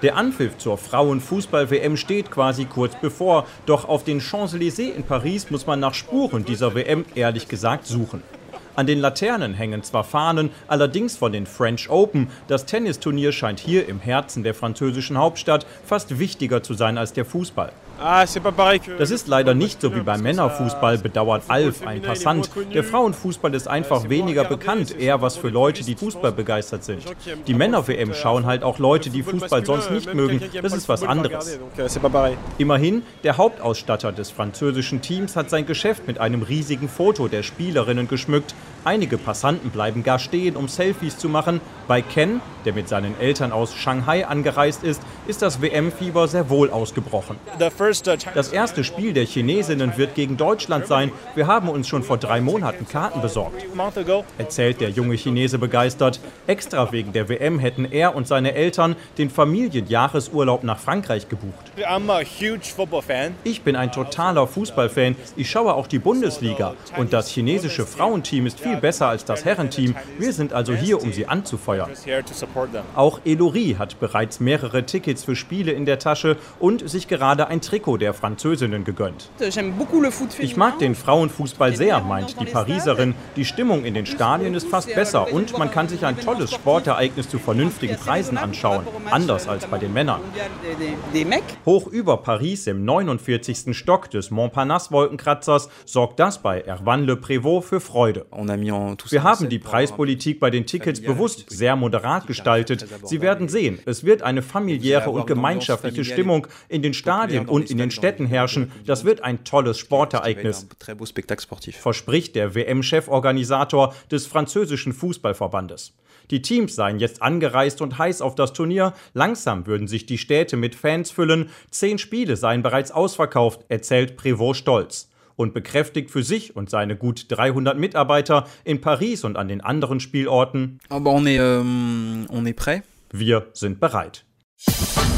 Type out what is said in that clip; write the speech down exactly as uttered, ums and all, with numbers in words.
Der Anpfiff zur Frauenfußball-W M steht quasi kurz bevor. Doch auf den Champs-Élysées in Paris muss man nach Spuren dieser W M ehrlich gesagt suchen. An den Laternen hängen zwar Fahnen, allerdings von den French Open. Das Tennisturnier scheint hier im Herzen der französischen Hauptstadt fast wichtiger zu sein als der Fußball. Das ist leider nicht so wie beim Männerfußball, bedauert Alf, ein Passant. Der Frauenfußball ist einfach weniger bekannt, eher was für Leute, die Fußball begeistert sind. Die Männer-W M schauen halt auch Leute, die Fußball sonst nicht mögen. Das ist was anderes. Immerhin, der Hauptausstatter des französischen Teams hat sein Geschäft mit einem riesigen Foto der Spielerinnen geschmückt. Einige Passanten bleiben gar stehen, um Selfies zu machen. Bei Ken, der mit seinen Eltern aus Shanghai angereist ist, ist das W M-Fieber sehr wohl ausgebrochen. Das erste Spiel der Chinesinnen wird gegen Deutschland sein. Wir haben uns schon vor drei Monaten Karten besorgt, erzählt der junge Chinese begeistert. Extra wegen der W M hätten er und seine Eltern den Familienjahresurlaub nach Frankreich gebucht. Ich bin ein totaler Fußballfan. Ich schaue auch die Bundesliga. Und das chinesische Frauenteam ist viel besser als das Herrenteam. Wir sind also hier, um sie anzufeuern. Auch Elori hat bereits mehrere Tickets für Spiele in der Tasche und sich gerade ein Trikot der Französinnen gegönnt. Ich mag den Frauenfußball sehr, meint die Pariserin. Die Stimmung in den Stadien ist fast besser und man kann sich ein tolles Sportereignis zu vernünftigen Preisen anschauen. Anders als bei den Männern. Hoch über Paris im neunundvierzigsten Stock des Montparnasse-Wolkenkratzers sorgt das bei Erwan Le Prévost für Freude. Wir haben die Preispolitik bei den Tickets bewusst sehr moderat gestaltet. Sie werden sehen, es wird eine familiäre und gemeinschaftliche Stimmung in den Stadien und in den Städten herrschen. Das wird ein tolles Sportereignis, verspricht der W M-Cheforganisator des französischen Fußballverbandes. Die Teams seien jetzt angereist und heiß auf das Turnier. Langsam würden sich die Städte mit Fans füllen. Zehn Spiele seien bereits ausverkauft, erzählt Prévost stolz. Und bekräftigt für sich und seine gut dreihundert Mitarbeiter in Paris und an den anderen Spielorten: Wir sind bereit.